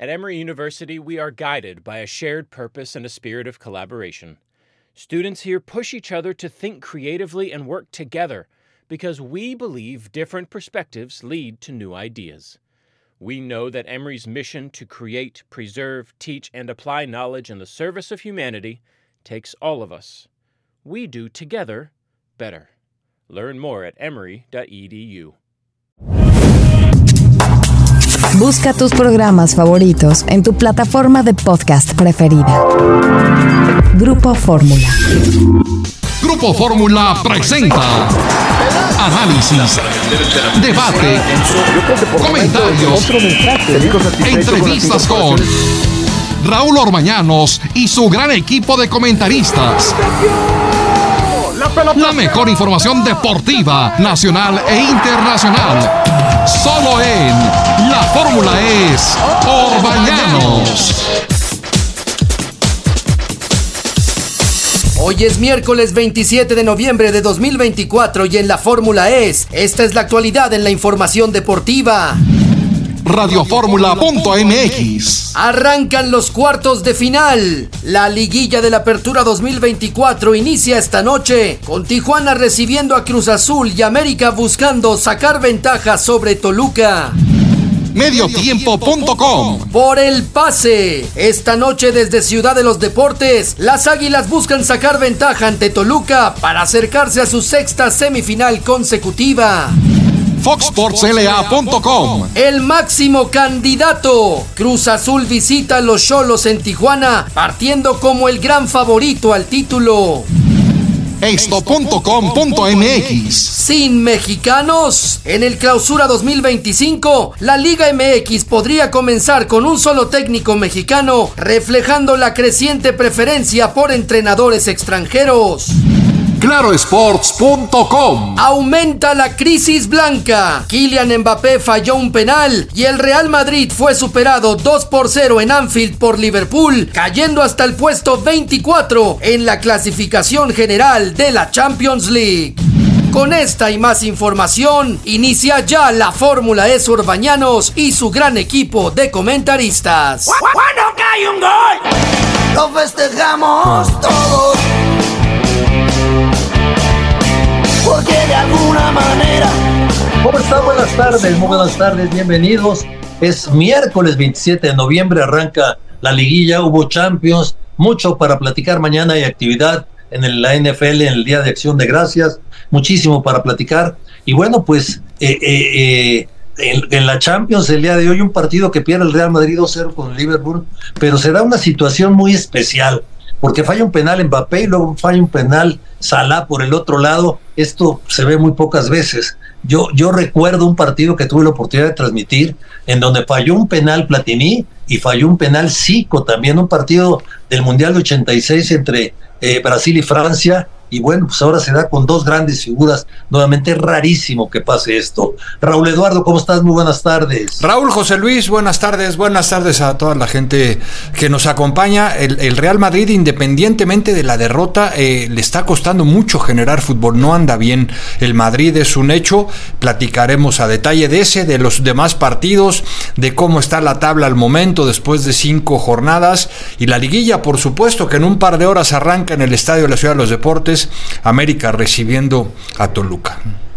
At Emory University, we are guided by a shared purpose and a spirit of collaboration. Students here push each other to think creatively and work together because we believe different perspectives lead to new ideas. We know that Emory's mission to create, preserve, teach, and apply knowledge in the service of humanity takes all of us. We do together better. Learn more at emory.edu. Busca tus programas favoritos en tu plataforma de podcast preferida. Grupo Fórmula. Grupo Fórmula presenta análisis, debate, comentarios, entrevistas con Raúl Orbañanos y su gran equipo de comentaristas. La mejor información deportiva, nacional e internacional. Solo en La Fórmula es Orbañanos. Hoy es miércoles 27 de noviembre de 2024 y en La Fórmula esta es la actualidad en la información deportiva. Radioformula.mx. Arrancan los cuartos de final. La liguilla de la Apertura 2024 inicia esta noche, con Tijuana recibiendo a Cruz Azul y América buscando sacar ventaja sobre Toluca. Mediotiempo.com. Por el pase. Esta noche desde Ciudad de los Deportes, las Águilas buscan sacar ventaja ante Toluca para acercarse a su sexta semifinal consecutiva. FoxSportsLA.com. El máximo candidato. Cruz Azul visita a los Xolos en Tijuana, partiendo como el gran favorito al título. Esto.com.mx. Sin mexicanos. En el Clausura 2025, la Liga MX podría comenzar con un solo técnico mexicano, reflejando la creciente preferencia por entrenadores extranjeros. Clarosports.com. Aumenta la crisis blanca. Kylian Mbappé falló un penal y el Real Madrid fue superado 2-0 en Anfield por Liverpool, cayendo hasta el puesto 24 en la clasificación general de la Champions League. Con esta y más información, inicia ya La Fórmula es Orbañanos y su gran equipo de comentaristas. ¡Cuando cae un gol! ¡Lo festejamos todos! Porque de alguna manera... ¿Cómo están? Buenas tardes, muy buenas tardes, bienvenidos. Es miércoles 27 de noviembre, arranca la liguilla, hubo Champions, mucho para platicar. Mañana hay actividad en la NFL, en el Día de Acción de Gracias, muchísimo para platicar. Y bueno, pues en la Champions el día de hoy un partido que pierde el Real Madrid 2-0 con el Liverpool, pero será una situación muy especial, porque falla un penal Mbappé y luego falla un penal Salah por el otro lado. Esto se ve muy pocas veces. Yo recuerdo un partido que tuve la oportunidad de transmitir en donde falló un penal Platini y falló un penal Zico, también un partido del Mundial de 86 entre Brasil y Francia. Y bueno, pues ahora se da con dos grandes figuras. Nuevamente es rarísimo que pase esto. Raúl Eduardo, ¿cómo estás? Muy buenas tardes. Raúl, José Luis, buenas tardes a toda la gente que nos acompaña. El Real Madrid, independientemente de la derrota, le está costando mucho generar fútbol. No anda bien el Madrid, es un hecho. Platicaremos a detalle de ese, de los demás partidos, de cómo está la tabla al momento después de 5 jornadas. Y la liguilla, por supuesto, que en un par de horas arranca en el Estadio de la Ciudad de los Deportes. América recibiendo a Toluca.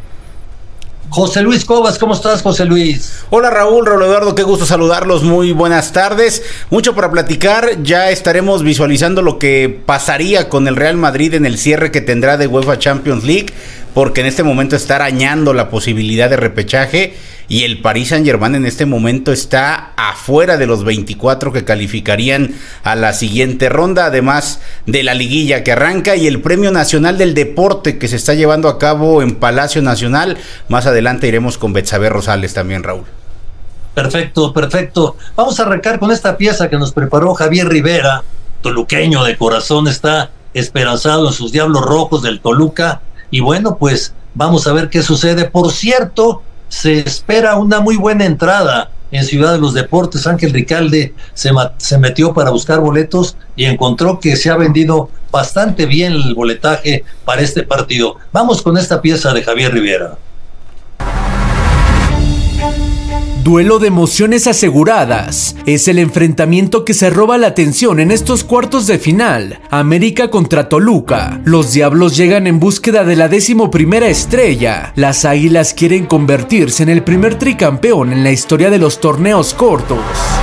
José Luis Cobas, ¿cómo estás, José Luis? Hola Raúl Eduardo, qué gusto saludarlos, muy buenas tardes. Mucho para platicar, ya estaremos visualizando lo que pasaría con el Real Madrid en el cierre que tendrá de UEFA Champions League, porque en este momento está arañando la posibilidad de repechaje y el Paris Saint-Germain en este momento está afuera de los 24 que calificarían a la siguiente ronda, además de la liguilla que arranca y el Premio Nacional del Deporte que se está llevando a cabo en Palacio Nacional. Más adelante iremos con Betsabe Rosales también, Raúl. Perfecto. Vamos a arrancar con esta pieza que nos preparó Javier Rivera, toluqueño de corazón, está esperanzado en sus Diablos Rojos del Toluca. Y bueno, pues vamos a ver qué sucede. Por cierto, se espera una muy buena entrada en Ciudad de los Deportes. Ángel Ricalde se metió para buscar boletos y encontró que se ha vendido bastante bien el boletaje para este partido. Vamos con esta pieza de Javier Rivera. Duelo de emociones aseguradas. Es el enfrentamiento que se roba la atención en estos cuartos de final. América contra Toluca. Los Diablos llegan en búsqueda de la 11ª estrella. Las Águilas quieren convertirse en el primer tricampeón en la historia de los torneos cortos.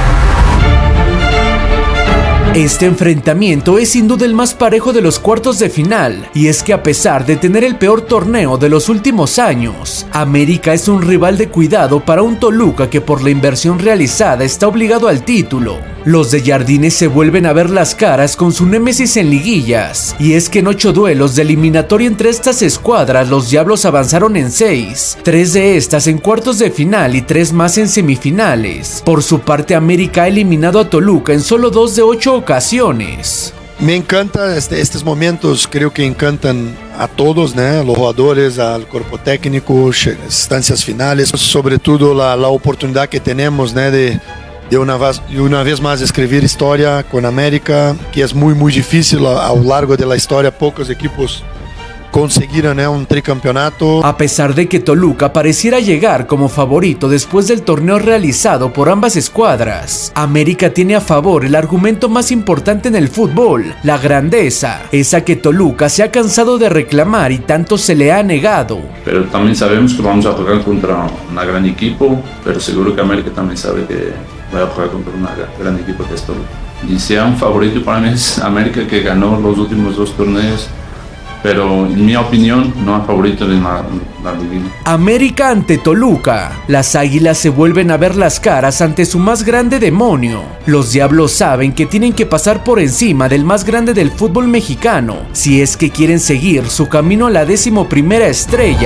Este enfrentamiento es sin duda el más parejo de los cuartos de final, y es que a pesar de tener el peor torneo de los últimos años, América es un rival de cuidado para un Toluca que por la inversión realizada está obligado al título. Los de Jardine se vuelven a ver las caras con su némesis en liguillas, y es que en 8 duelos de eliminatoria entre estas escuadras los Diablos avanzaron en 6, 3 de estas en cuartos de final y 3 más en semifinales. Por su parte, América ha eliminado a Toluca en solo 2 de 8 ocasiones. Me encanta estos momentos, creo que encantan a todos, ¿no? A los jugadores, al cuerpo técnico, instancias finales, sobre todo la oportunidad que tenemos, ¿no? de una vez más escribir historia con América, que es muy difícil a lo largo de la historia. Pocos equipos consiguieron un tricampeonato. A pesar de que Toluca pareciera llegar como favorito después del torneo realizado por ambas escuadras, América tiene a favor el argumento más importante en el fútbol, la grandeza, esa que Toluca se ha cansado de reclamar y tanto se le ha negado. Pero también sabemos que vamos a jugar contra un gran equipo, pero seguro que América también sabe que va a jugar contra un gran equipo que es Toluca. Y sea un favorito para mí es América, que ganó los últimos 2 torneos, pero en mi opinión no es favorito de la liguilla. América ante Toluca. Las Águilas se vuelven a ver las caras ante su más grande demonio. Los Diablos saben que tienen que pasar por encima del más grande del fútbol mexicano si es que quieren seguir su camino a la 11ª estrella.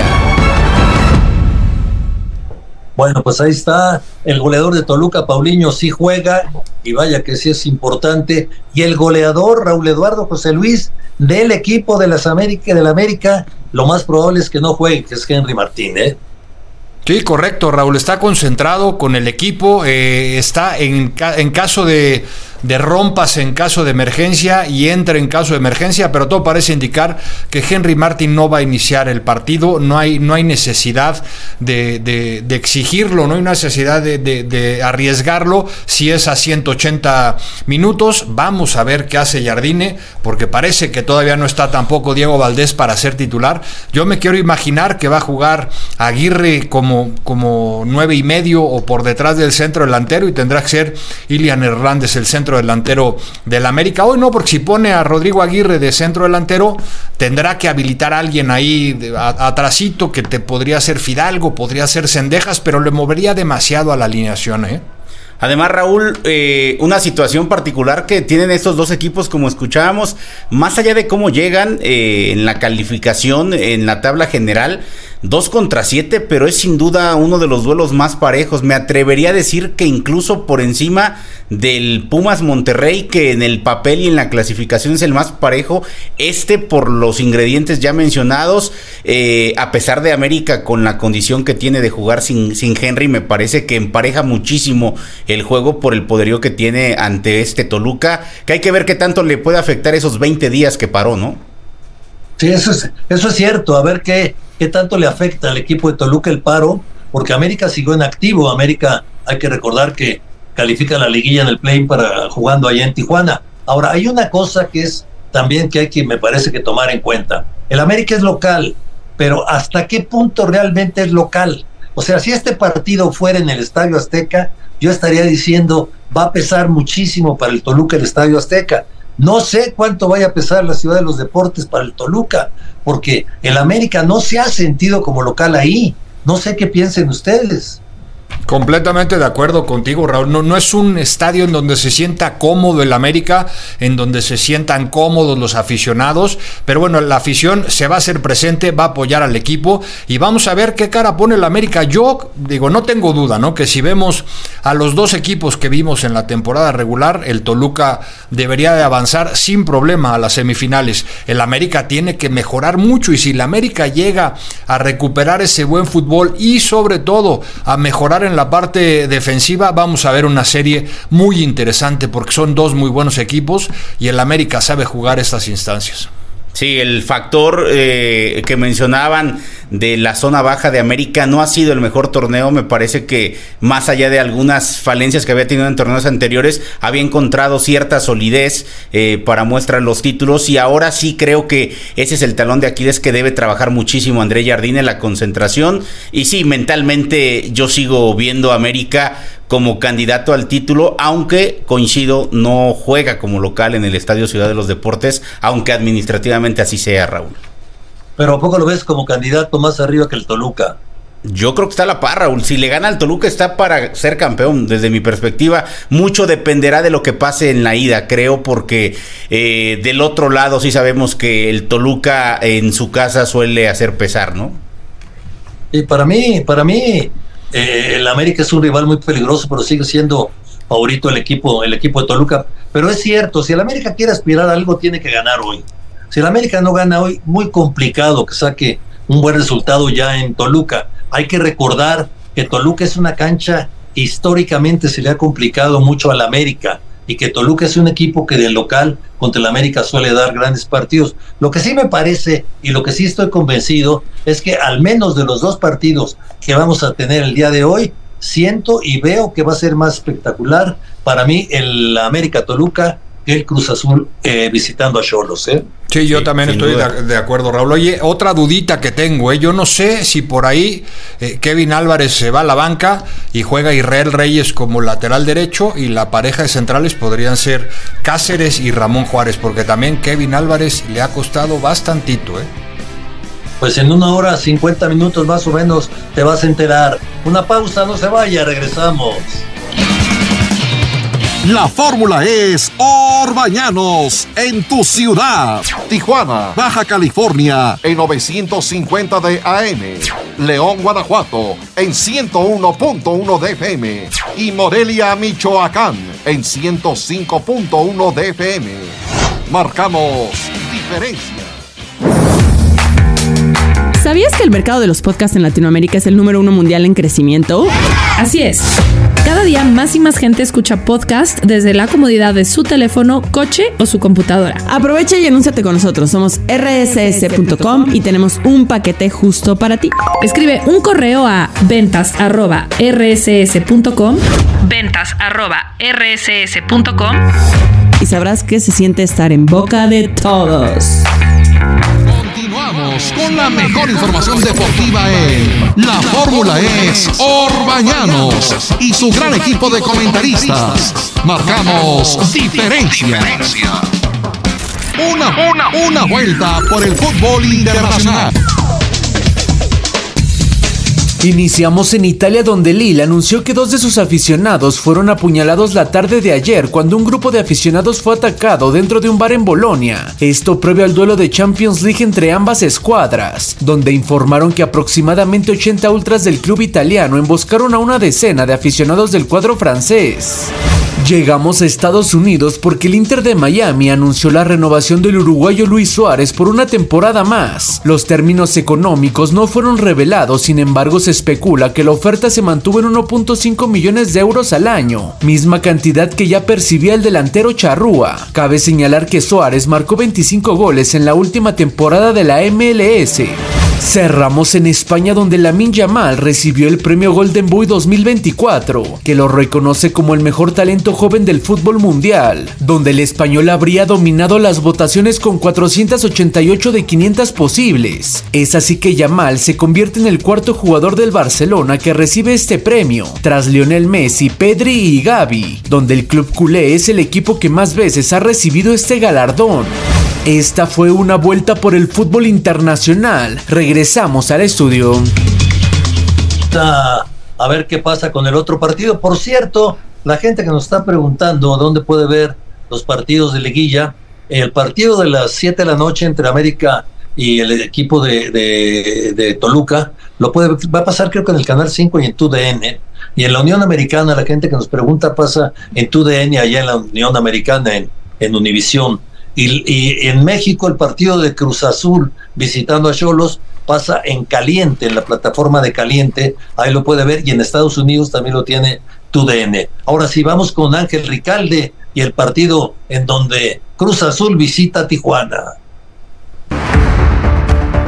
Bueno, pues ahí está el goleador de Toluca, Paulinho, sí juega, y vaya que sí es importante. Y el goleador, Raúl Eduardo José Luis, del equipo de la América, lo más probable es que no juegue, que es Henry Martín, ¿eh? Sí, correcto, Raúl, está concentrado con el equipo, está en caso de rompas, en caso de emergencia, y entra en caso de emergencia, pero todo parece indicar que Henry Martin no va a iniciar el partido. No hay necesidad de exigirlo, no hay necesidad de arriesgarlo si es a 180 minutos. Vamos a ver qué hace Jardine, porque parece que todavía no está tampoco Diego Valdés para ser titular. Yo me quiero imaginar que va a jugar Aguirre como 9.5 o por detrás del centro delantero, y tendrá que ser Ilian Hernández el centro delantero del América. Hoy no, porque si pone a Rodrigo Aguirre de centro delantero, tendrá que habilitar a alguien ahí atrasito, que te podría ser Fidalgo, podría ser Cendejas, pero le movería demasiado a la alineación, ¿eh? Además, Raúl, una situación particular que tienen estos dos equipos, como escuchábamos, más allá de cómo llegan en la calificación, en la tabla general, 2-7, pero es sin duda uno de los duelos más parejos. Me atrevería a decir que incluso por encima del Pumas Monterrey, que en el papel y en la clasificación es el más parejo, por los ingredientes ya mencionados, a pesar de América con la condición que tiene de jugar sin Henry, me parece que empareja muchísimo el juego por el poderío que tiene ante Toluca, que hay que ver qué tanto le puede afectar esos 20 días que paró, ¿no? Sí, eso es cierto, a ver qué tanto le afecta al equipo de Toluca el paro, porque América siguió en activo. América, hay que recordar que califica la liguilla en el play-in para jugando allá en Tijuana. Ahora, hay una cosa que es también que hay que, me parece, que tomar en cuenta. El América es local, pero ¿hasta qué punto realmente es local? O sea, si este partido fuera en el Estadio Azteca, yo estaría diciendo, va a pesar muchísimo para el Toluca el Estadio Azteca. No sé cuánto vaya a pesar la Ciudad de los Deportes para el Toluca, porque el América no se ha sentido como local ahí. No sé qué piensen ustedes. Completamente de acuerdo contigo, Raúl. No es un estadio en donde se sienta cómodo el América, en donde se sientan cómodos los aficionados, pero bueno, la afición se va a hacer presente, va a apoyar al equipo y vamos a ver qué cara pone el América. Yo digo, no tengo duda, ¿no?, que si vemos a los dos equipos que vimos en la temporada regular, el Toluca debería de avanzar sin problema a las semifinales. El América tiene que mejorar mucho, y si el América llega a recuperar ese buen fútbol y sobre todo a mejorar en la parte defensiva, vamos a ver una serie muy interesante, porque son dos muy buenos equipos y el América sabe jugar estas instancias. Sí, el factor que mencionaban de la zona baja de América. No ha sido el mejor torneo, me parece que más allá de algunas falencias que había tenido en torneos anteriores, había encontrado cierta solidez para muestra los títulos, y ahora sí creo que ese es el talón de Aquiles que debe trabajar muchísimo André Jardine, la concentración. Y sí, mentalmente yo sigo viendo a América como candidato al título, aunque coincido, no juega como local en el Estadio Ciudad de los Deportes, aunque administrativamente así sea, Raúl. Pero ¿a poco lo ves como candidato más arriba que el Toluca? Yo creo que está a la par, Raúl. Si le gana al Toluca está para ser campeón, desde mi perspectiva. Mucho dependerá de lo que pase en la ida, creo, porque del otro lado sí sabemos que el Toluca en su casa suele hacer pesar, ¿no? Y para mí el América es un rival muy peligroso, pero sigue siendo favorito el equipo de Toluca. Pero es cierto, si el América quiere aspirar a algo, tiene que ganar hoy. Si el América no gana hoy, muy complicado que saque un buen resultado ya en Toluca. Hay que recordar que Toluca es una cancha, históricamente se le ha complicado mucho al América, y que Toluca es un equipo que del local contra el América suele dar grandes partidos. Lo que sí me parece, y lo que sí estoy convencido, es que al menos de los dos partidos que vamos a tener el día de hoy, siento y veo que va a ser más espectacular para mí el América Toluca que el Cruz Azul visitando a Xolos, ¿eh? Sí, yo también estoy de acuerdo, Raúl. Oye, otra dudita que tengo, yo no sé si por ahí Kevin Álvarez se va a la banca y juega Israel Reyes como lateral derecho, y la pareja de centrales podrían ser Cáceres y Ramón Juárez, porque también Kevin Álvarez le ha costado bastantito, Pues en 1 hora 50 minutos más o menos te vas a enterar. Una pausa, no se vaya, regresamos. La fórmula es Orbañanos en tu ciudad. Tijuana, Baja California en 950 de AM. León, Guanajuato en 101.1 de FM. Y Morelia, Michoacán en 105.1 de FM. Marcamos diferencia. ¿Sabías que el mercado de los podcasts en Latinoamérica es el número 1 mundial en crecimiento? Así es. Cada día más y más gente escucha podcast desde la comodidad de su teléfono, coche o su computadora. Aprovecha y anúnciate con nosotros. Somos rss.com y tenemos un paquete justo para ti. Escribe un correo a ventas@rss.com y sabrás que se siente estar en boca de todos. Continuamos con la mejor información deportiva en La Fórmula es Orbañanos y su gran equipo de comentaristas. Marcamos diferencia. Una vuelta por el fútbol internacional. Iniciamos en Italia, donde Lille anunció que 2 de sus aficionados fueron apuñalados la tarde de ayer cuando un grupo de aficionados fue atacado dentro de un bar en Bolonia. Esto previo al duelo de Champions League entre ambas escuadras, donde informaron que aproximadamente 80 ultras del club italiano emboscaron a una decena de aficionados del cuadro francés. Llegamos a Estados Unidos porque el Inter de Miami anunció la renovación del uruguayo Luis Suárez por una temporada más. Los términos económicos no fueron revelados, sin embargo se especula que la oferta se mantuvo en 1.5 millones de euros al año, misma cantidad que ya percibía el delantero charrúa. Cabe señalar que Suárez marcó 25 goles en la última temporada de la MLS. Cerramos en España, donde Lamine Yamal recibió el premio Golden Boy 2024, que lo reconoce como el mejor talento joven del fútbol mundial, donde el español habría dominado las votaciones con 488 de 500 posibles. Es así que Yamal se convierte en el cuarto jugador del Barcelona que recibe este premio, tras Lionel Messi, Pedri y Gavi, donde el club culé es el equipo que más veces ha recibido este galardón. Esta fue una vuelta por el fútbol internacional. Regresamos al estudio. A ver qué pasa con el otro partido. Por cierto, la gente que nos está preguntando dónde puede ver los partidos de liguilla, el partido de las 7 de la noche entre América y el equipo de Toluca, va a pasar creo que en el Canal 5 y en TUDN. Y en la Unión Americana, la gente que nos pregunta pasa en TUDN, allá en la Unión Americana, en Univisión. Y en México el partido de Cruz Azul visitando a Xolos pasa en Caliente, en la plataforma de Caliente, ahí lo puede ver, y en Estados Unidos también lo tiene TUDN. Ahora sí, vamos con Ángel Ricalde y el partido en donde Cruz Azul visita a Tijuana.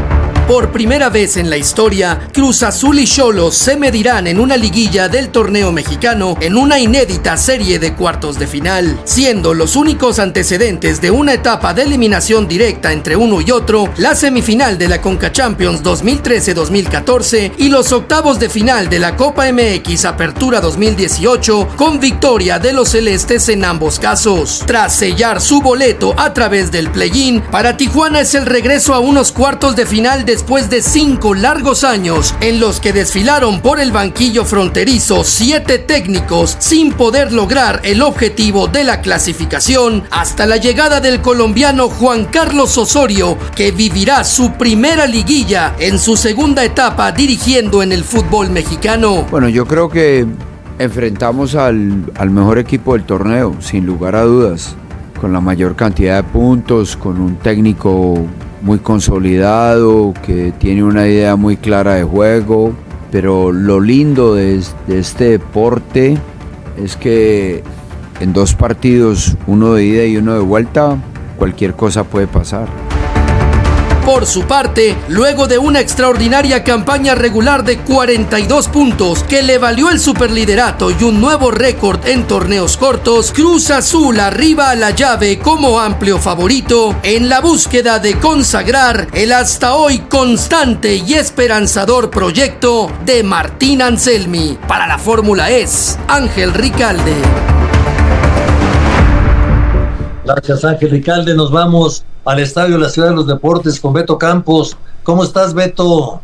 Por primera vez en la historia, Cruz Azul y Xolos se medirán en una liguilla del torneo mexicano en una inédita serie de cuartos de final, siendo los únicos antecedentes de una etapa de eliminación directa entre uno y otro, la semifinal de la Conca Champions 2013-2014 y los octavos de final de la Copa MX Apertura 2018 con victoria de los celestes en ambos casos. Tras sellar su boleto a través del play-in, para Tijuana es el regreso a unos cuartos de final después de 5 largos años en los que desfilaron por el banquillo fronterizo 7 técnicos sin poder lograr el objetivo de la clasificación hasta la llegada del colombiano Juan Carlos Osorio, que vivirá su primera liguilla en su segunda etapa dirigiendo en el fútbol mexicano. Bueno, yo creo que enfrentamos al mejor equipo del torneo, sin lugar a dudas, con la mayor cantidad de puntos, con un técnico muy consolidado, que tiene una idea muy clara de juego, pero lo lindo de este deporte es que en 2 partidos, uno de ida y uno de vuelta, cualquier cosa puede pasar. Por su parte, luego de una extraordinaria campaña regular de 42 puntos que le valió el superliderato y un nuevo récord en torneos cortos, Cruz Azul arriba a la llave como amplio favorito en la búsqueda de consagrar el hasta hoy constante y esperanzador proyecto de Martín Anselmi. Para la Fórmula es Ángel Ricalde. Gracias, Ángel Ricalde. Nos vamos al Estadio de la Ciudad de los Deportes con Beto Campos. ¿Cómo estás, Beto?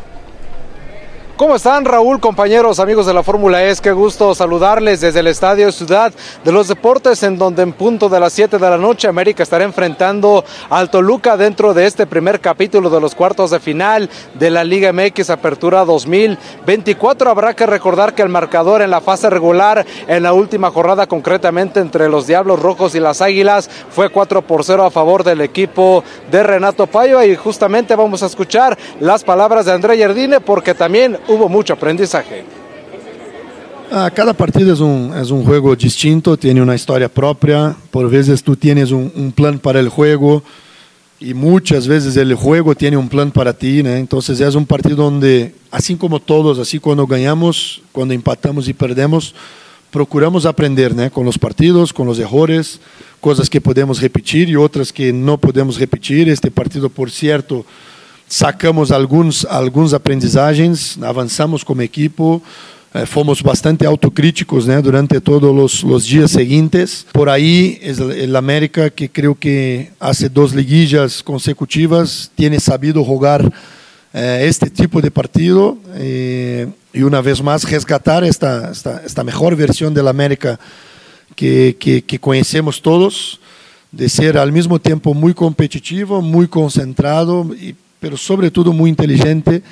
¿Cómo están, Raúl, compañeros, amigos de la Fórmula E? Qué gusto saludarles desde el Estadio Ciudad de los Deportes, en donde en punto de las 7 de la noche América estará enfrentando al Toluca dentro de este primer capítulo de los cuartos de final de la Liga MX Apertura 2024. Habrá que recordar que el marcador en la fase regular, en la última jornada concretamente entre los Diablos Rojos y las Águilas, fue 4-0 a favor del equipo de Renato Paiva, y justamente vamos a escuchar las palabras de André Jardine, porque también hubo mucho aprendizaje. Cada partido es un juego distinto, tiene una historia propia. Por veces tú tienes un plan para el juego y muchas veces el juego tiene un plan para ti, ¿no? Entonces es un partido donde, así como todos, así cuando ganamos, cuando empatamos y perdemos, procuramos aprender, ¿no? Con los partidos, con los errores, cosas que podemos repetir y otras que no podemos repetir. Este partido, por cierto, sacamos alguns aprendizagens, avançamos como equipo, fomos bastante autocríticos, né, durante todos os dias seguintes. Por aí, o América, que creio que há 2 liguillas consecutivas, tem sabido jogar este tipo de partido e uma vez mais resgatar esta mejor versión del América que conhecemos todos, de ser al mismo tiempo muy competitivo, muy concentrado, pero sobre todo muy inteligente.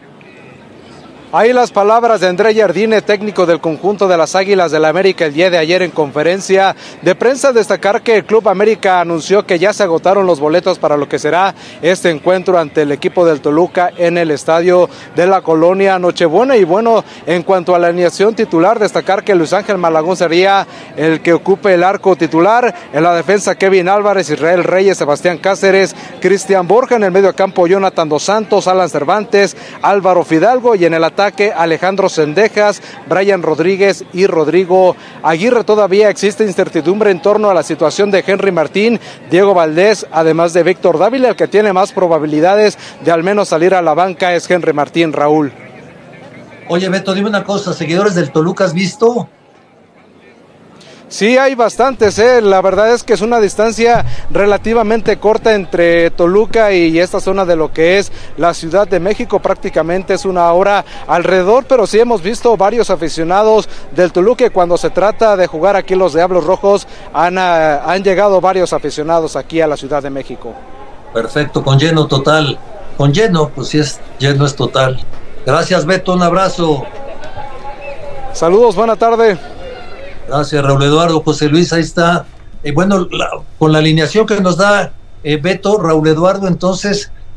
Ahí las palabras de André Jardine, técnico del conjunto de las Águilas del América, el día de ayer en conferencia de prensa. Destacar que el Club América anunció que ya se agotaron los boletos para lo que será este encuentro ante el equipo del Toluca en el estadio de la Colonia Nochebuena. Y bueno, en cuanto a la alineación titular, destacar que Luis Ángel Malagón sería el que ocupe el arco titular. En la defensa, Kevin Álvarez, Israel Reyes, Sebastián Cáceres, Cristian Borja. En el medio campo, Jonathan Dos Santos, Alan Cervantes, Álvaro Fidalgo. Y en el ataque, Alejandro Cendejas, Brian Rodríguez y Rodrigo Aguirre. Todavía existe incertidumbre en torno a la situación de Henry Martín, Diego Valdés, además de Víctor Dávila. El que tiene más probabilidades de al menos salir a la banca es Henry Martín, Raúl. Oye, Beto, dime una cosa, ¿seguidores del Toluca has visto? Sí, hay bastantes, La verdad es que es una distancia relativamente corta entre Toluca y esta zona de lo que es la Ciudad de México. Prácticamente es 1 hora alrededor, pero sí hemos visto varios aficionados del Toluca. Cuando se trata de jugar aquí los Diablos Rojos, han llegado varios aficionados aquí a la Ciudad de México. Perfecto, con lleno total. Con lleno, pues si es lleno es total. Gracias, Beto, un abrazo. Saludos, buena tarde. Gracias, Raúl Eduardo. José Luis, ahí está. Bueno, con la alineación que nos da Beto, Raúl Eduardo, entonces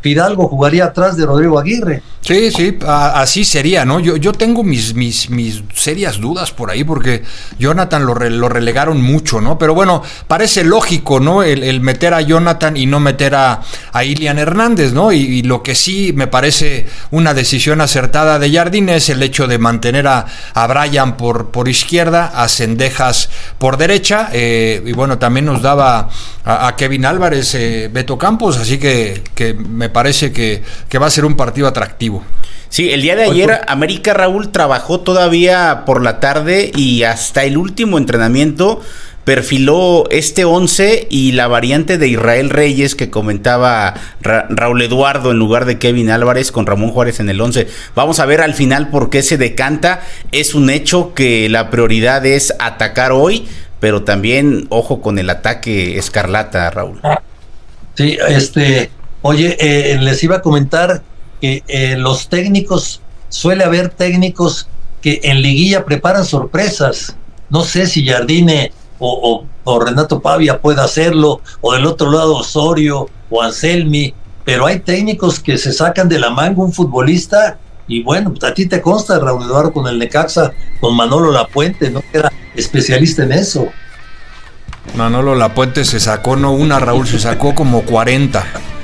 Fidalgo jugaría atrás de Rodrigo Aguirre. Sí, así sería, ¿no? Yo tengo mis serias dudas por ahí porque Jonathan lo relegaron mucho, ¿no? Pero bueno, parece lógico, ¿no? El meter a Jonathan y no meter a Ilian Hernández, ¿no? Y lo que sí me parece una decisión acertada de Jardine es el hecho de mantener a Brian por izquierda, a Cendejas por derecha, y bueno, también nos daba a Kevin Álvarez, Beto Campos, así que me parece que va a ser un partido atractivo. Sí, el día de ayer América, Raúl, trabajó todavía por la tarde y hasta el último entrenamiento perfiló este 11 y la variante de Israel Reyes que comentaba Raúl Eduardo en lugar de Kevin Álvarez con Ramón Juárez en el 11. Vamos a ver al final por qué se decanta. Es un hecho que la prioridad es atacar hoy, pero también ojo con el ataque escarlata, Raúl. Sí, oye, les iba a comentar que los técnicos, suele haber técnicos que en liguilla preparan sorpresas. No sé si Jardine o Renato Pavia pueda hacerlo, o del otro lado Osorio o Anselmi, pero hay técnicos que se sacan de la manga un futbolista, y bueno, a ti te consta, Raúl Eduardo, con el Necaxa, con Manolo Lapuente, ¿no? Era especialista en eso. Manolo Lapuente se sacó no una, Raúl, se sacó como 40.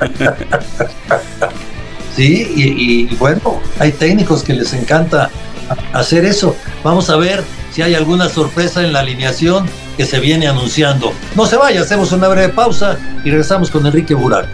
Sí, y bueno, hay técnicos que les encanta hacer eso. Vamos a ver si hay alguna sorpresa en la alineación que se viene anunciando. No se vaya, hacemos una breve pausa y regresamos con Enrique Burak.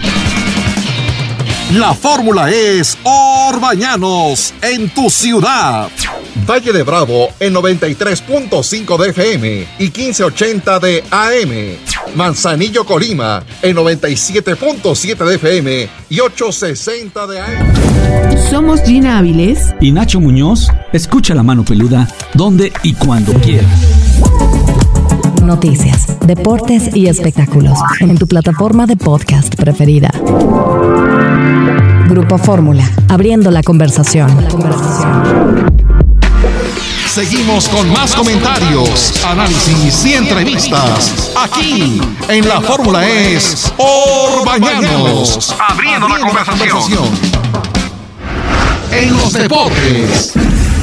La fórmula es Orbañanos en tu ciudad. Valle de Bravo en 93.5 de FM y 1580 de AM. Manzanillo, Colima en 97.7 de FM y 860 de AM. Somos Gina Áviles y Nacho Muñoz. Escucha La Mano Peluda donde y cuando quieras. Noticias, deportes y espectáculos en tu plataforma de podcast preferida. Grupo Fórmula, abriendo la conversación. Seguimos con más comentarios, análisis y entrevistas. Aquí en La Fórmula es Orbañanos, abriendo la conversación. En los deportes.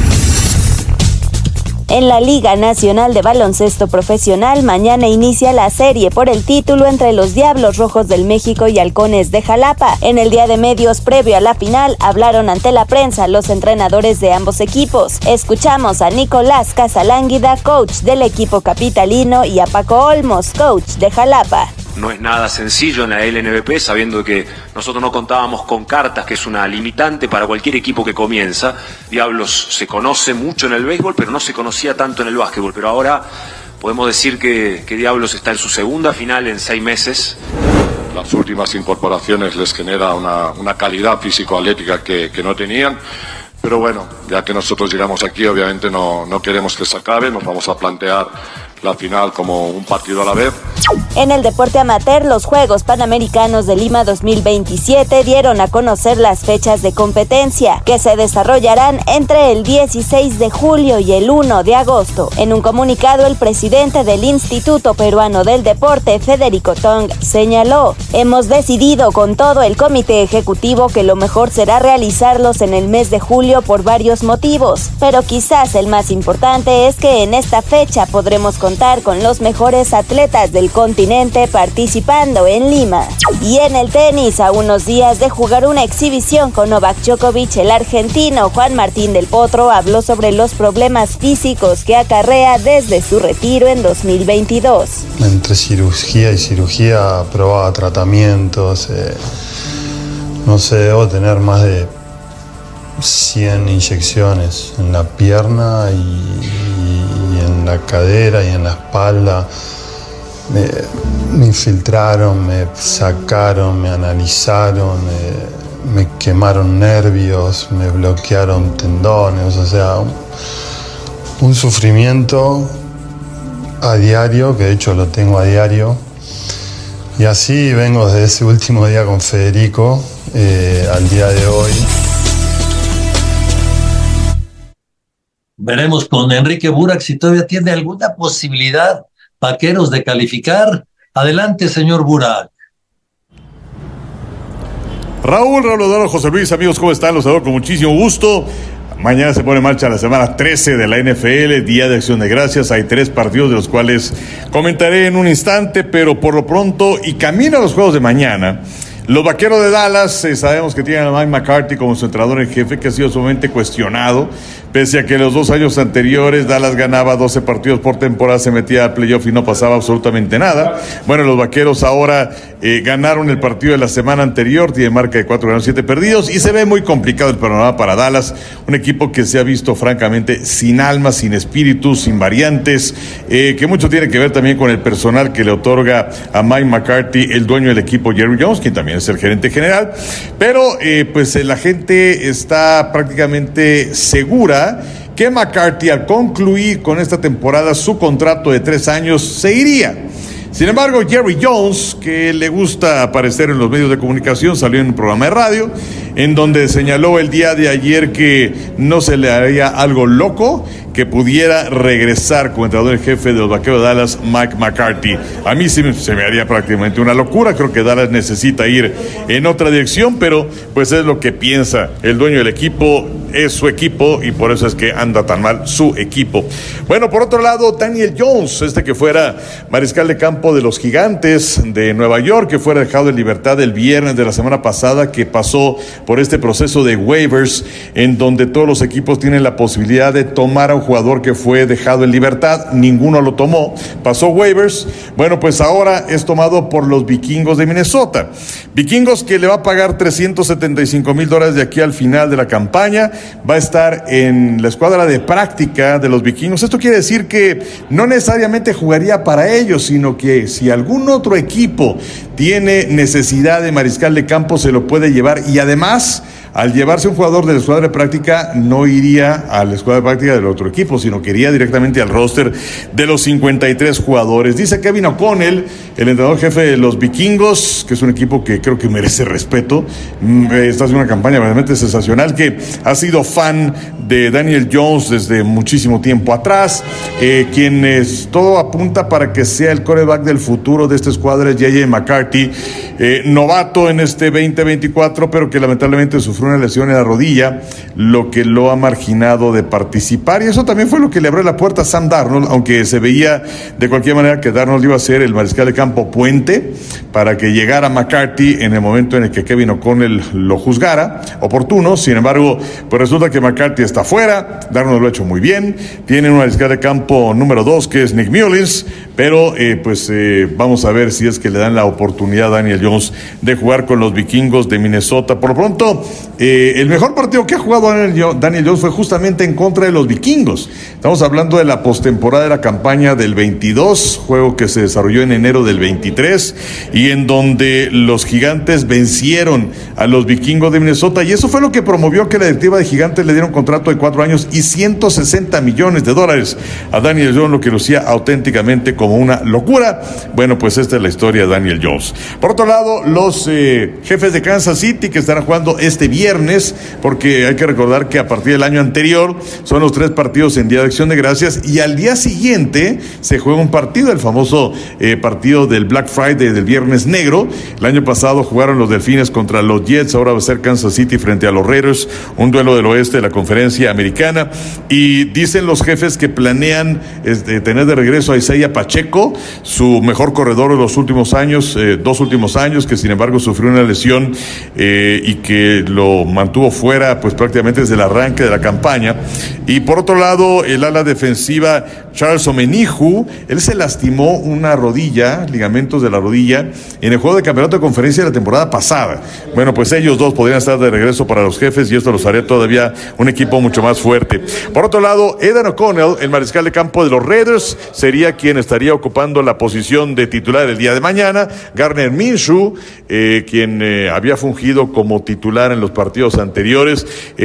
En la Liga Nacional de Baloncesto Profesional, mañana inicia la serie por el título entre los Diablos Rojos del México y Halcones de Jalapa. En el día de medios previo a la final, hablaron ante la prensa los entrenadores de ambos equipos. Escuchamos a Nicolás Casalánguida, coach del equipo capitalino, y a Paco Olmos, coach de Jalapa. No es nada sencillo en la LNBP, sabiendo que nosotros no contábamos con cartas, que es una limitante para cualquier equipo que comienza. Diablos se conoce mucho en el béisbol, pero no se conocía tanto en el básquetbol. Pero ahora podemos decir que Diablos está en su segunda final en 6 meses. Las últimas incorporaciones les genera una calidad físico-atlética que no tenían. Pero bueno, ya que nosotros llegamos aquí, obviamente no queremos que se acabe, nos vamos a plantear la final como un partido a la vez. En el deporte amateur, los Juegos Panamericanos de Lima 2027 dieron a conocer las fechas de competencia, que se desarrollarán entre el 16 de julio y el 1 de agosto. En un comunicado, el presidente del Instituto Peruano del Deporte, Federico Tong, señaló: hemos decidido con todo el comité ejecutivo que lo mejor será realizarlos en el mes de julio por varios motivos, pero quizás el más importante es que en esta fecha podremos contar con los mejores atletas del continente participando en Lima. Y en el tenis, a unos días de jugar una exhibición con Novak Djokovic, el argentino Juan Martín del Potro habló sobre los problemas físicos que acarrea desde su retiro en 2022. Entre cirugía y cirugía probaba tratamientos, no sé, debo tener más de 100 inyecciones en la pierna y en la cadera y en la espalda. Me infiltraron, me sacaron, me analizaron, me quemaron nervios, me bloquearon tendones, o sea, un sufrimiento a diario, que de hecho lo tengo a diario. Y así vengo desde ese último día con Federico al día de hoy. Veremos con Enrique Burak si todavía tiene alguna posibilidad Vaqueros de calificar. Adelante, señor Burak. Raúl Eduardo, José Luis, amigos, ¿cómo están? Los saludo con muchísimo gusto. Mañana se pone en marcha la semana 13 de la NFL, Día de Acción de Gracias. Hay 3 partidos de los cuales comentaré en un instante, pero por lo pronto, y camino a los juegos de mañana. Los Vaqueros de Dallas, sabemos que tienen a Mike McCarthy como su entrenador en jefe, que ha sido sumamente cuestionado, pese a que los 2 años anteriores Dallas ganaba 12 partidos por temporada, se metía a playoff y no pasaba absolutamente nada. Bueno, los Vaqueros ahora ganaron el partido de la semana anterior, tiene marca de 4 ganados, 7 perdidos, y se ve muy complicado el panorama para Dallas, un equipo que se ha visto francamente sin alma, sin espíritu, sin variantes, que mucho tiene que ver también con el personal que le otorga a Mike McCarthy, el dueño del equipo Jerry Jones, quien también es el gerente general, pero pues la gente está prácticamente segura que McCarthy, al concluir con esta temporada su contrato de 3 años, se iría. Sin embargo, Jerry Jones, que le gusta aparecer en los medios de comunicación, salió en un programa de radio en donde señaló el día de ayer que no se le haría algo loco que pudiera regresar como entrenador en jefe de los Vaqueros de Dallas, Mike McCarthy. A mí sí se me haría prácticamente una locura. Creo que Dallas necesita ir en otra dirección, pero pues es lo que piensa el dueño del equipo, es su equipo, y por eso es que anda tan mal su equipo. Bueno, por otro lado, Daniel Jones, que fuera mariscal de campo de los Gigantes de Nueva York, que fuera dejado en libertad el viernes de la semana pasada, que pasó por este proceso de waivers, en donde todos los equipos tienen la posibilidad de tomar a un jugador que fue dejado en libertad. Ninguno lo tomó, pasó waivers. Bueno, pues ahora es tomado por los Vikingos de Minnesota. Vikingos que le va a pagar $375,000 de aquí al final de la campaña. Va a estar en la escuadra de práctica de los Vikingos. Esto quiere decir que no necesariamente jugaría para ellos, sino que si algún otro equipo tiene necesidad de mariscal de campo, se lo puede llevar, y además, al llevarse un jugador de la escuadra de práctica, no iría a la escuadra de práctica del otro equipo, sino que iría directamente al roster de los 53 jugadores. Dice Kevin O'Connell, el entrenador jefe de los Vikingos, que es un equipo que creo que merece respeto, está haciendo una campaña realmente sensacional, que ha sido fan de Daniel Jones desde muchísimo tiempo atrás, quien todo apunta para que sea el quarterback del futuro de esta escuadra, es J.J. McCarthy, novato en este 2024, pero que lamentablemente sufrió una lesión en la rodilla, lo que lo ha marginado de participar, y eso también fue lo que le abrió la puerta a Sam Darnold, aunque se veía de cualquier manera que Darnold iba a ser el mariscal de campo puente para que llegara McCarthy en el momento en el que Kevin O'Connell lo juzgara oportuno. Sin embargo, pues resulta que McCarthy está fuera, Darnold lo ha hecho muy bien, tienen un mariscal de campo número 2 que es Nick Mullins, pero vamos a ver si es que le dan la oportunidad a Daniel Jones de jugar con los Vikingos de Minnesota. Por lo pronto, el mejor partido que ha jugado Daniel Jones fue justamente en contra de los Vikingos. Estamos hablando de la postemporada de la campaña del 22, juego que se desarrolló en enero del 23, y en donde los Gigantes vencieron a los Vikingos de Minnesota, y eso fue lo que promovió que la directiva de Gigantes le diera un contrato de 4 años y $160 millones a Daniel Jones, lo que lucía auténticamente como una locura. Bueno, pues esta es la historia de Daniel Jones. Por otro lado, los Jefes de Kansas City, que estarán jugando este viernes, porque hay que recordar que a partir del año anterior son los 3 partidos en Día de Acción de Gracias, y al día siguiente se juega un partido, el famoso partido del Black Friday, del Viernes Negro. El año pasado jugaron los Delfines contra los Jets, ahora va a ser Kansas City frente a los Raiders, un duelo del oeste de la Conferencia Americana, y dicen los Jefes que planean tener de regreso a Isaiah Pacheco, su mejor corredor de los últimos años, 2 últimos años, que sin embargo sufrió una lesión y que lo mantuvo fuera pues prácticamente desde el arranque de la campaña. Y por otro lado, el ala defensiva Charles Omenihu, él se lastimó una rodilla, ligamentos de la rodilla, en el juego de campeonato de conferencia de la temporada pasada. Bueno, pues ellos dos podrían estar de regreso para los Jefes, y esto los haría todavía un equipo mucho más fuerte. Por otro lado, Aidan O'Connell, el mariscal de campo de los Raiders, sería quien estaría ocupando la posición de titular el día de mañana. Gardner Minshew, quien había fungido como titular en los partidos anteriores,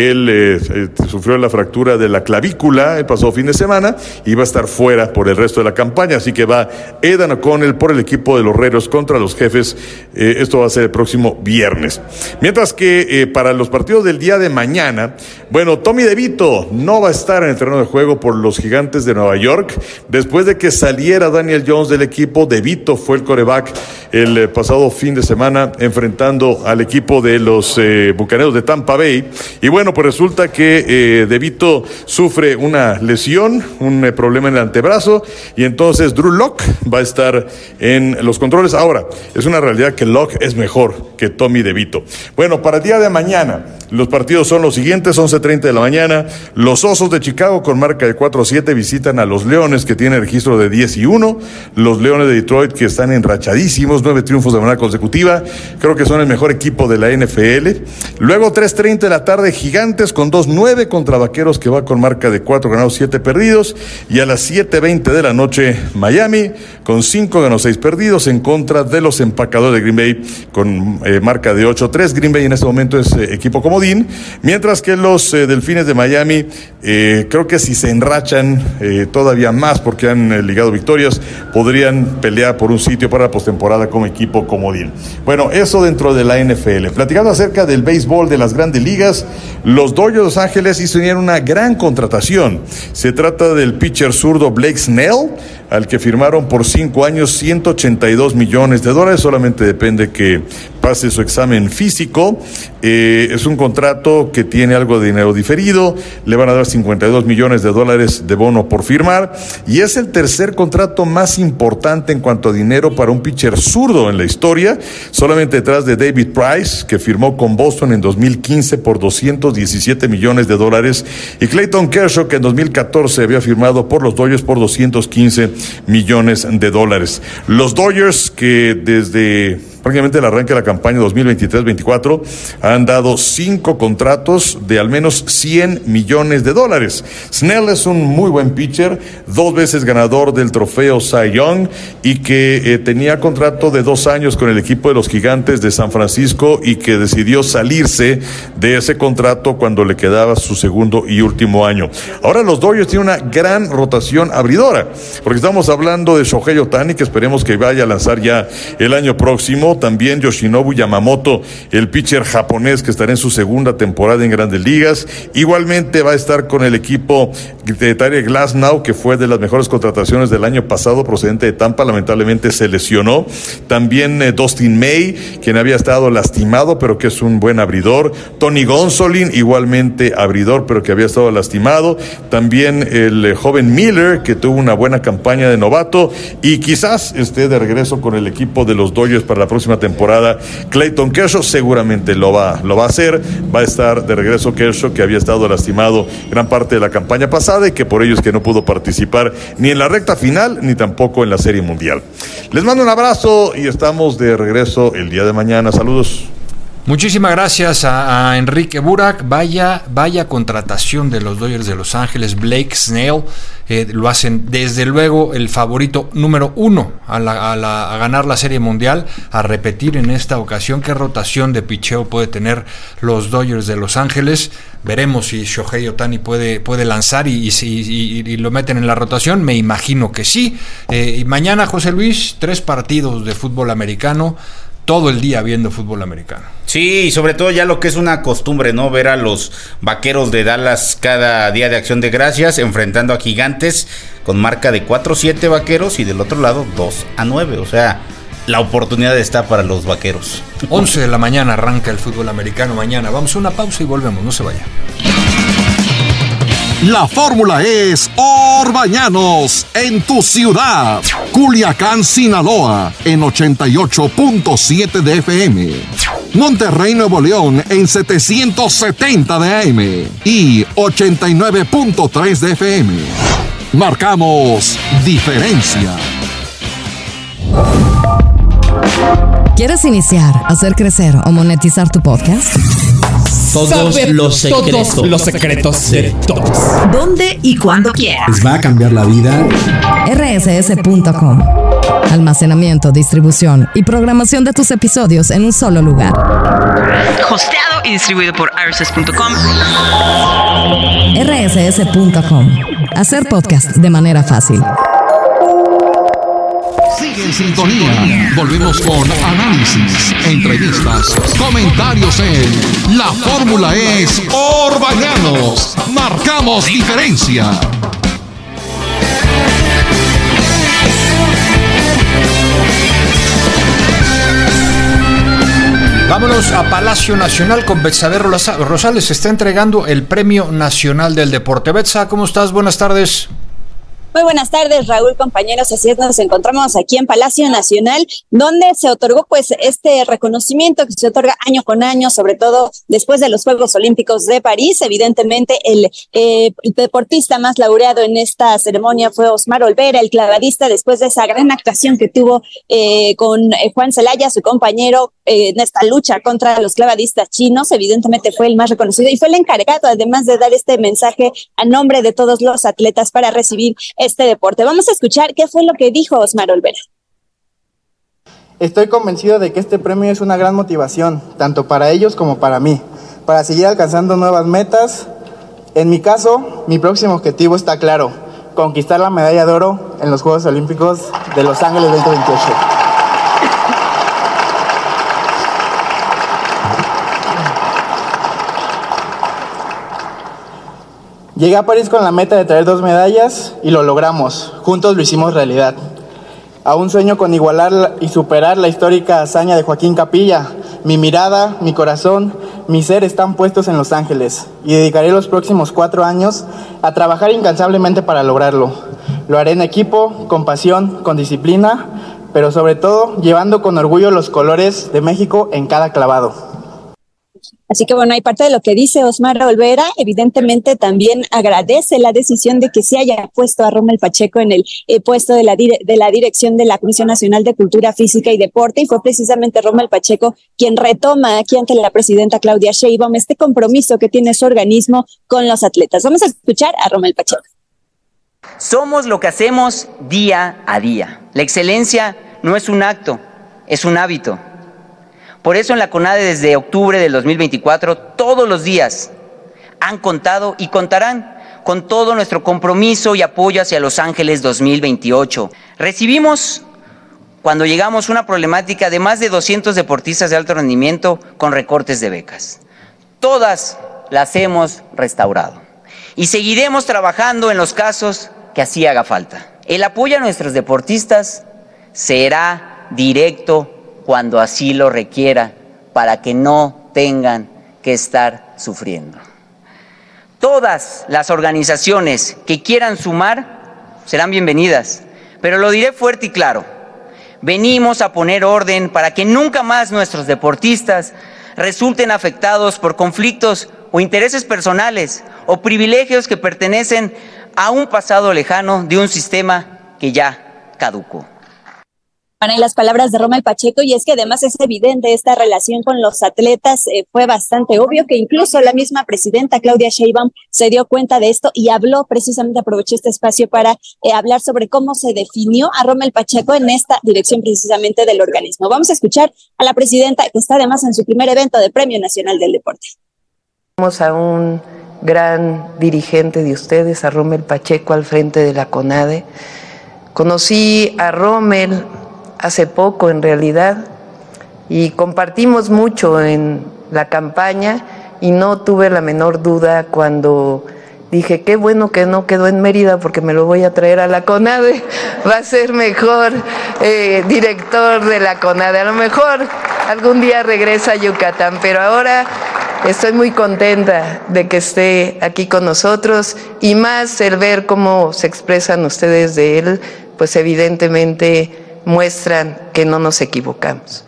él sufrió la fractura de la clavícula el pasado fin de semana y va a estar fuera por el resto de la campaña, así que va Aidan O'Connell por el equipo de los Raiders contra los Jefes. Esto va a ser el próximo viernes. Mientras que para los partidos del día de mañana, bueno, Tommy DeVito no va a estar en el terreno de juego por los Gigantes de Nueva York. Después de que saliera Daniel Jones del equipo, DeVito fue el quarterback el pasado fin de semana enfrentando al equipo de los Bucaneros de Tampa Bay. Y bueno, pues resulta que De Vito sufre una lesión, un problema en el antebrazo, y entonces Drew Lock va a estar en los controles. Ahora, es una realidad que Lock es mejor que Tommy De Vito. Bueno, para el día de mañana, los partidos son los siguientes: 11:30 de la mañana, los Osos de Chicago con marca de 4-7 visitan a los Leones, que tienen registro de 10-1, los Leones de Detroit, que están enrachadísimos, 9 triunfos de manera consecutiva, creo que son el mejor equipo de la NFL. Luego 3:30 de la tarde, Gigantes con 2-9 contra Vaqueros, que va con marca de 4 ganados, 7 perdidos, y a las 7:20 de la noche, Miami con 5 ganados, 6 perdidos en contra de los Empacadores de Green Bay con marca de 8-3. Green Bay en este momento es equipo comodín, mientras que los Delfines de Miami, creo que si se enrachan todavía más porque han ligado victorias, podrían pelear por un sitio para la postemporada como equipo comodín. Bueno, eso dentro de la NFL. Platicando acerca del béisbol de las grandes ligas, los Dodgers de Los Ángeles hicieron una gran contratación. Se trata del pitcher zurdo Blake Snell, al que firmaron por 5 años $182 millones. Solamente depende que pase su examen físico. Es un contrato que tiene algo de dinero diferido, le van a dar $52 millones de bono por firmar, y es el tercer contrato más importante en cuanto a dinero para un pitcher zurdo en la historia, solamente detrás de David Price, que firmó con Boston en 2015 por $217 millones, y Clayton Kershaw, que en 2014 había firmado por los Dodgers por $215 millones. Los Dodgers, que desde prácticamente el arranque de la campaña 2023-24 han dado 5 contratos de al menos $100 millones. Snell es un muy buen pitcher, 2 veces ganador del trofeo Cy Young, y que tenía contrato de 2 años con el equipo de los Gigantes de San Francisco, y que decidió salirse de ese contrato cuando le quedaba su segundo y último año. Ahora los Dodgers tienen una gran rotación abridora, porque estamos hablando de Shohei Ohtani, que esperemos que vaya a lanzar ya el año próximo. También Yoshinobu Yamamoto, el pitcher japonés, que estará en su segunda temporada en Grandes Ligas. Igualmente va a estar con el equipo de Tyler Glasnow, que fue de las mejores contrataciones del año pasado, procedente de Tampa. Lamentablemente se lesionó. También Dustin May, quien había estado lastimado, pero que es un buen abridor. Tony Gonsolin, igualmente abridor, pero que había estado lastimado. También el joven Miller, que tuvo una buena campaña de novato, y quizás esté de regreso con el equipo de los Dodgers para la próxima temporada. Clayton Kershaw seguramente lo va a hacer. Va a estar de regreso Kershaw, que había estado lastimado gran parte de la campaña pasada, y que por ello es que no pudo participar ni en la recta final ni tampoco en la Serie Mundial. Les mando un abrazo y estamos de regreso el día de mañana. Saludos. Muchísimas gracias a Enrique Burak. Vaya contratación de los Dodgers de Los Ángeles. Blake Snell, lo hacen desde luego el favorito número 1 a ganar la Serie Mundial, a repetir en esta ocasión. Qué rotación de picheo puede tener los Dodgers de Los Ángeles. Veremos si Shohei Ohtani puede lanzar y lo meten en la rotación. Me imagino que sí. Y mañana, José Luis, 3 partidos de fútbol americano. Todo el día viendo fútbol americano. Sí, y sobre todo ya lo que es una costumbre, ¿no? Ver a los Vaqueros de Dallas cada día de Acción de Gracias enfrentando a Gigantes con marca de 4-7 Vaqueros, y del otro lado 2-9. O sea, la oportunidad está para los Vaqueros. 11 de la mañana arranca el fútbol americano mañana. Vamos a una pausa y volvemos, no se vaya. La fórmula es Orbañanos en tu ciudad. Culiacán, Sinaloa en 88.7 de FM. Monterrey, Nuevo León en 770 de AM y 89.3 de FM. Marcamos diferencia. ¿Quieres iniciar, hacer crecer o monetizar tu podcast? Todos los secretos de todos. ¿Dónde y cuándo quieras? Les va a cambiar la vida. rss.com. Almacenamiento, distribución y programación de tus episodios en un solo lugar. Hosteado y distribuido por rss.com. rss.com. Hacer podcast de manera fácil. Sigue en sintonía. Volvemos con análisis, entrevistas, comentarios en La Fórmula es Orbañanos. Marcamos diferencia. a Palacio Nacional con Betsabe Rosales. Se está entregando el Premio Nacional del Deporte. Betsa, ¿cómo estás? Buenas tardes. Muy buenas tardes, Raúl, compañeros. Así es, nos encontramos aquí en Palacio Nacional, donde se otorgó pues este reconocimiento que se otorga año con año, sobre todo después de los Juegos Olímpicos de París. Evidentemente, el deportista más laureado en esta ceremonia fue Osmar Olvera, el clavadista, después de esa gran actuación que tuvo con Juan Celaya, su compañero, en esta lucha contra los clavadistas chinos. Evidentemente fue el más reconocido y fue el encargado, además de dar este mensaje a nombre de todos los atletas para recibir este deporte. Vamos a escuchar qué fue lo que dijo Osmar Olvera. Estoy convencido de que este premio es una gran motivación, tanto para ellos como para mí, para seguir alcanzando nuevas metas. En mi caso, mi próximo objetivo está claro: conquistar la medalla de oro en los Juegos Olímpicos de Los Ángeles 2028. Llegué a París con la meta de traer 2 medallas y lo logramos. Juntos lo hicimos realidad. Aún sueño con igualar y superar la histórica hazaña de Joaquín Capilla. Mi mirada, mi corazón, mi ser están puestos en Los Ángeles y dedicaré los próximos 4 años a trabajar incansablemente para lograrlo. Lo haré en equipo, con pasión, con disciplina, pero sobre todo llevando con orgullo los colores de México en cada clavado. Así que bueno, hay parte de lo que dice Osmar Olvera. Evidentemente también agradece la decisión de que se haya puesto a Rommel Pacheco en el puesto de la dirección de la Comisión Nacional de Cultura Física y Deporte, y fue precisamente Rommel Pacheco quien retoma aquí ante la presidenta Claudia Sheinbaum este compromiso que tiene su organismo con los atletas. Vamos a escuchar a Rommel Pacheco. Somos lo que hacemos día a día. La excelencia no es un acto, es un hábito. Por eso en la CONADE desde octubre del 2024 todos los días han contado y contarán con todo nuestro compromiso y apoyo hacia Los Ángeles 2028. Recibimos cuando llegamos una problemática de más de 200 deportistas de alto rendimiento con recortes de becas. Todas las hemos restaurado y seguiremos trabajando en los casos que así haga falta. El apoyo a nuestros deportistas será directo cuando así lo requiera, para que no tengan que estar sufriendo. Todas las organizaciones que quieran sumar serán bienvenidas, pero lo diré fuerte y claro: venimos a poner orden para que nunca más nuestros deportistas resulten afectados por conflictos o intereses personales o privilegios que pertenecen a un pasado lejano de un sistema que ya caducó. En las palabras de Rommel Pacheco, y es que además es evidente esta relación con los atletas, fue bastante obvio que incluso la misma presidenta Claudia Sheinbaum se dio cuenta de esto y habló precisamente, aprovechó este espacio para hablar sobre cómo se definió a Rommel Pacheco en esta dirección precisamente del organismo. Vamos a escuchar a la presidenta, que está además en su primer evento de Premio Nacional del Deporte. Vamos a un gran dirigente de ustedes, a Rommel Pacheco, al frente de la CONADE. Conocí a Rommel hace poco en realidad y compartimos mucho en la campaña y no tuve la menor duda cuando dije qué bueno que no quedó en Mérida porque me lo voy a traer a la CONADE, va a ser mejor director de la CONADE, a lo mejor algún día regresa a Yucatán, pero ahora estoy muy contenta de que esté aquí con nosotros y más el ver cómo se expresan ustedes de él, pues evidentemente muestran que no nos equivocamos.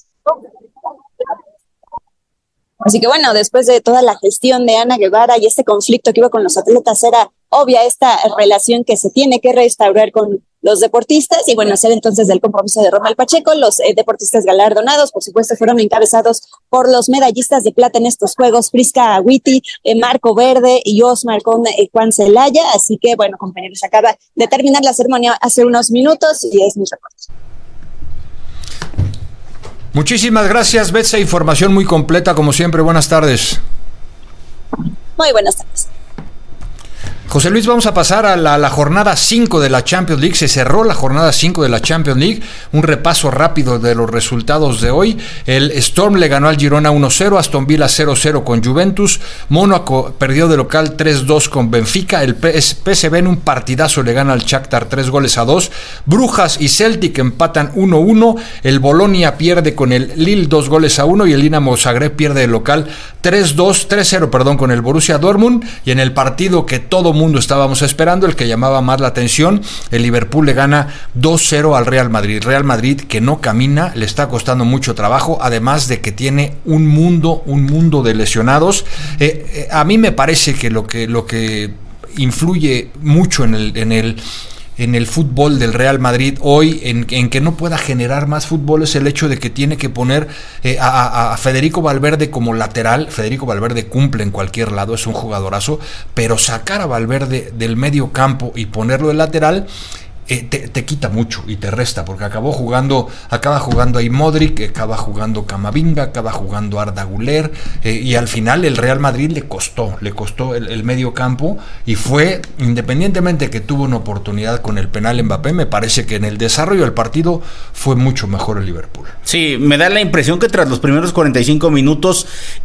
Así que bueno, después de toda la gestión de Ana Guevara y este conflicto que iba con los atletas, era obvia esta relación que se tiene que restaurar con los deportistas y bueno, hacer entonces del compromiso de Rommel Pacheco. Los deportistas galardonados, por supuesto, fueron encabezados por los medallistas de plata en estos Juegos, Prisca Agüiti, Marco Verde y Osmar con Juan Celaya. Así que bueno, compañeros, acaba de terminar la ceremonia hace unos minutos y es mi reporte. Muchísimas gracias, Betsa. Información muy completa, como siempre. Buenas tardes. Muy buenas tardes. José Luis, vamos a pasar a la jornada 5 de la Champions League. Se cerró la jornada 5 de la Champions League. Un repaso rápido de los resultados de hoy. El Storm le ganó al Girona 1-0, Aston Villa 0-0 con Juventus, Mónaco perdió de local 3-2 con Benfica, el PSV en un partidazo le gana al Shakhtar 3-2, Brujas y Celtic empatan 1-1, el Bolonia pierde con el Lille 2-1 y el Dinamo Zagreb pierde de local 3-0 con el Borussia Dortmund. Y en el partido que todo mundo estábamos esperando, el que llamaba más la atención, el Liverpool le gana 2-0 al Real Madrid que no camina, le está costando mucho trabajo, además de que tiene un mundo de lesionados. A mí me parece que lo que influye mucho en el fútbol del Real Madrid hoy, en que no pueda generar más fútbol, es el hecho de que tiene que poner a Federico Valverde como lateral. Federico Valverde cumple en cualquier lado, es un jugadorazo, pero sacar a Valverde del medio campo y ponerlo de lateral te quita mucho y te resta, porque acaba jugando ahí Modric, acaba jugando Camavinga, acaba jugando Arda Güler, y al final el Real Madrid le costó el medio campo, y fue, independientemente que tuvo una oportunidad con el penal Mbappé, me parece que en el desarrollo del partido fue mucho mejor el Liverpool. Sí, me da la impresión que tras los primeros 45 minutos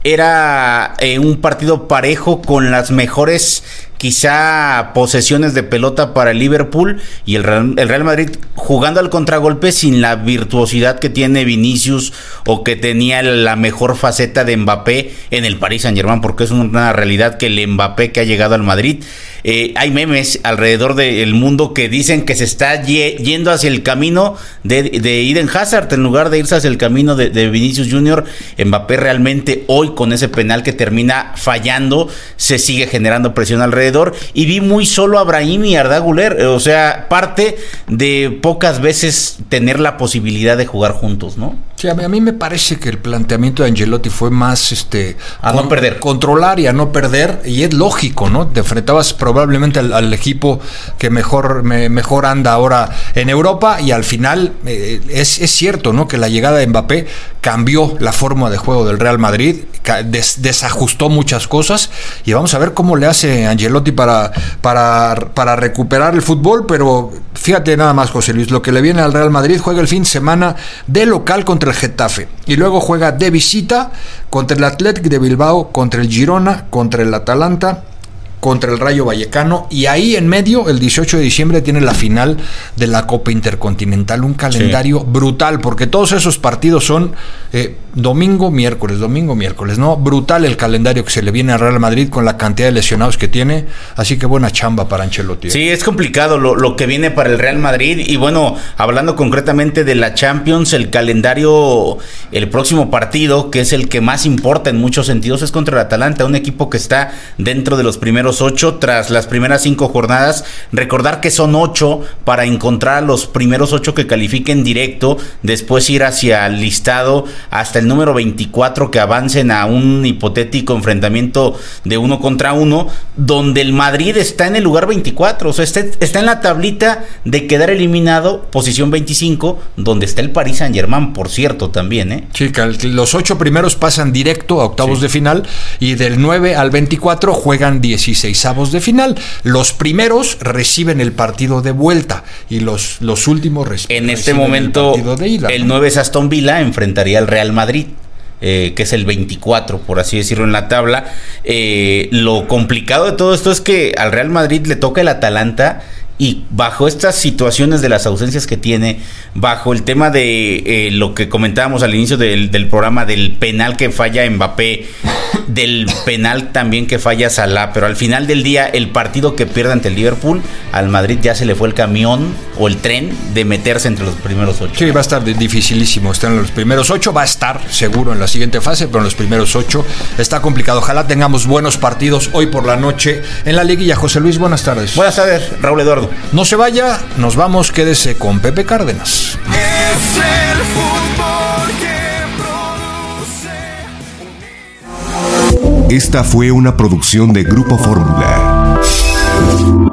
era un partido parejo, con las mejores quizá posesiones de pelota para el Liverpool, y el Real Madrid jugando al contragolpe sin la virtuosidad que tiene Vinicius o que tenía la mejor faceta de Mbappé en el Paris Saint-Germain, porque es una realidad que el Mbappé que ha llegado al Madrid, hay memes alrededor del mundo que dicen que se está yendo hacia el camino de Eden Hazard en lugar de irse hacia el camino de Vinicius Junior. Mbappé realmente hoy, con ese penal que termina fallando, se sigue generando presión alrededor, y vi muy solo a Brahim y Arda Güler, o sea, parte de pocas veces tener la posibilidad de jugar juntos, ¿no? Sí, a mí me parece que el planteamiento de Ancelotti fue más no perder, controlar y a no perder, y es lógico, ¿no? Te enfrentabas probablemente al equipo que mejor anda ahora en Europa, y al final es cierto, ¿no? Que la llegada de Mbappé cambió la forma de juego del Real Madrid, desajustó muchas cosas, y vamos a ver cómo le hace Ancelotti para recuperar el fútbol. Pero fíjate nada más, José Luis, lo que le viene al Real Madrid: juega el fin de semana de local contra el Getafe, y luego juega de visita contra el Athletic de Bilbao, contra el Girona, contra el Atalanta, contra el Rayo Vallecano, y ahí en medio, el 18 de diciembre, tiene la final de la Copa Intercontinental. Un calendario brutal, porque todos esos partidos son domingo, miércoles, ¿no? Brutal el calendario que se le viene al Real Madrid con la cantidad de lesionados que tiene, así que buena chamba para Ancelotti. Sí, es complicado lo que viene para el Real Madrid. Y bueno, hablando concretamente de la Champions, el calendario, el próximo partido, que es el que más importa en muchos sentidos, es contra el Atalanta, un equipo que está dentro de los primeros 8 tras las primeras 5 jornadas. Recordar que son 8 para encontrar a los primeros 8 que califiquen directo, después ir hacia el listado hasta el número 24, que avancen a un hipotético enfrentamiento de 1 contra 1, donde el Madrid está en el lugar 24, o sea, está en la tablita de quedar eliminado, posición 25, donde está el Paris Saint-Germain, por cierto, también, Sí, los 8 primeros pasan directo a octavos de final, y del 9 al 24 juegan 16avos de final. Los primeros reciben el partido de vuelta, y los últimos en este momento el 9 es Aston Villa, enfrentaría al Real Madrid, que es el 24, por así decirlo, en la tabla. Lo complicado de todo esto es que al Real Madrid le toca el Atalanta, y bajo estas situaciones de las ausencias que tiene, bajo el tema de lo que comentábamos al inicio del programa, del penal que falla Mbappé, del penal también que falla Salah, pero al final del día, el partido que pierde ante el Liverpool, al Madrid ya se le fue el camión o el tren de meterse entre los primeros 8. Sí, va a estar dificilísimo estar en los primeros 8, va a estar seguro en la siguiente fase, pero en los primeros 8 está complicado. Ojalá tengamos buenos partidos hoy por la noche en la liguilla. José Luis, buenas tardes. Buenas tardes, Raúl Eduardo. No se vaya, nos vamos, quédese con Pepe Cárdenas. Es el fútbol que produce. Esta fue una producción de Grupo Fórmula.